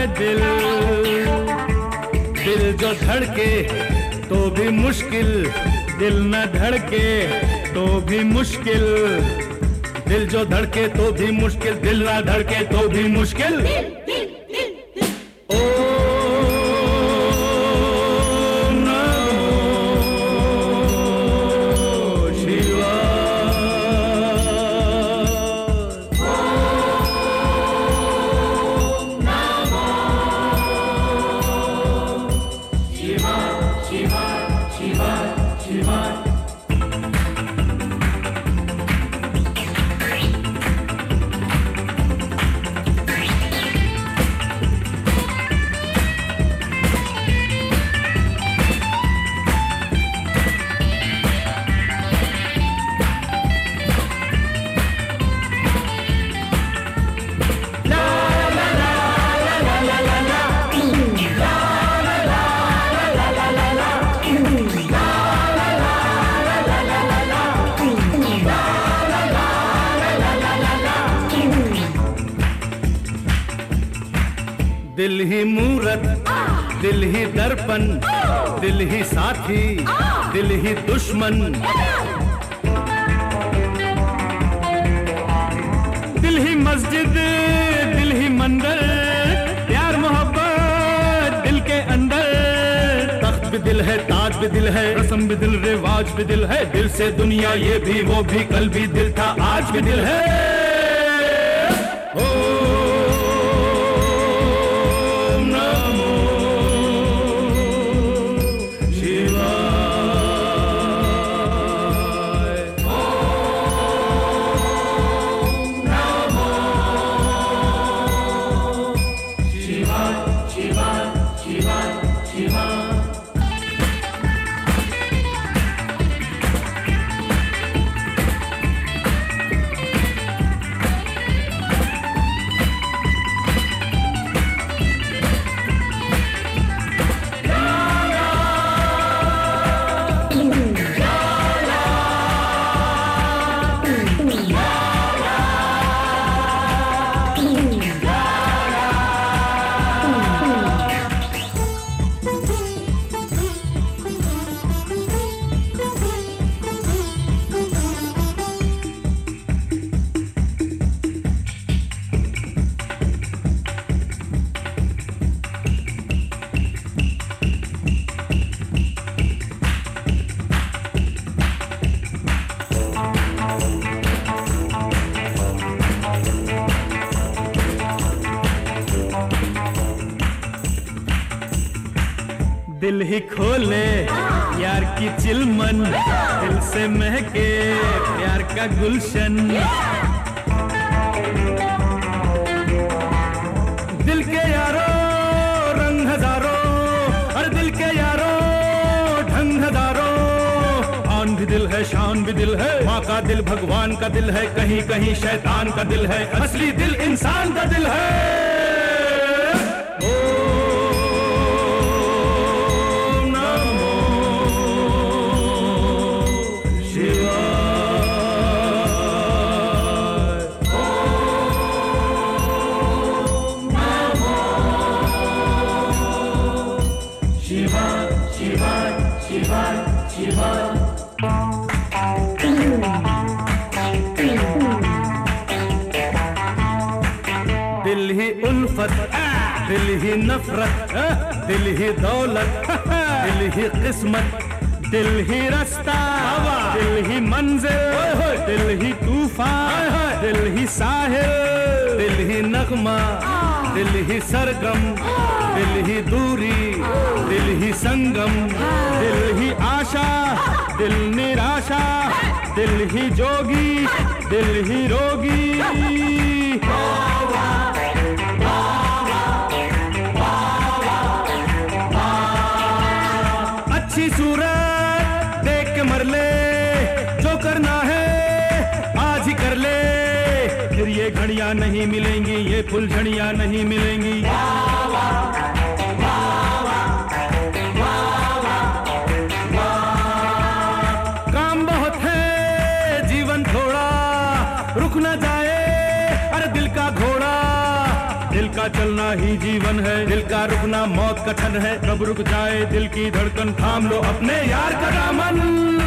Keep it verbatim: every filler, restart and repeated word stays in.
दिल, दिल जो धड़के तो भी मुश्किल, दिल न धड़के तो भी मुश्किल, दिल जो धड़के तो भी मुश्किल, दिल ना धड़के तो भी मुश्किल। दिल ही मूरत, दिल ही दर्पण, दिल ही साथी, दिल ही दुश्मन, दिल ही मस्जिद, दिल ही मंदिर, प्यार मोहब्बत दिल के अंदर। तख्त भी दिल है, ताज भी दिल है, रस्म भी दिल, रिवाज भी दिल है, दिल से दुनिया ये भी वो भी, कल भी दिल था आज भी दिल है। ओ दिल ही खोले यार की चिलमन, दिल से महके प्यार का गुलशन, दिल के यारो रंग हजारों, और दिल के यारो ढंग हजारों। आन भी दिल है, शान भी दिल है, माँ का दिल भगवान का दिल है, कहीं कहीं शैतान का दिल है, असली दिल इंसान का दिल है। दिल ही उल्फत, दिल ही नफरत, दिल ही दौलत, दिल ही किस्मत, दिल ही रास्ता, दिल ही मंजिल, दिल ही तूफान, दिल ही साहिल, दिल ही नगमा, दिल ही सरगम, दिल ही दूरी, दिल ही संगम, दिल ही आशा, दिल निराशा, दिल ही जोगी, दिल ही रोगी। अच्छी सूरत देख के मर ले, जो करना है आज ही कर ले, फिर ये घड़ियां नहीं मिलेंगी, ये फुलझड़ियां नहीं मिलेंगी। काम बहुत है, जीवन थोड़ा, रुक ना जाए अरे दिल का घोड़ा, दिल का चलना ही जीवन है, दिल का रुकना मौत कठिन है। कब रुक जाए दिल की धड़कन, थाम लो अपने यार का दामन।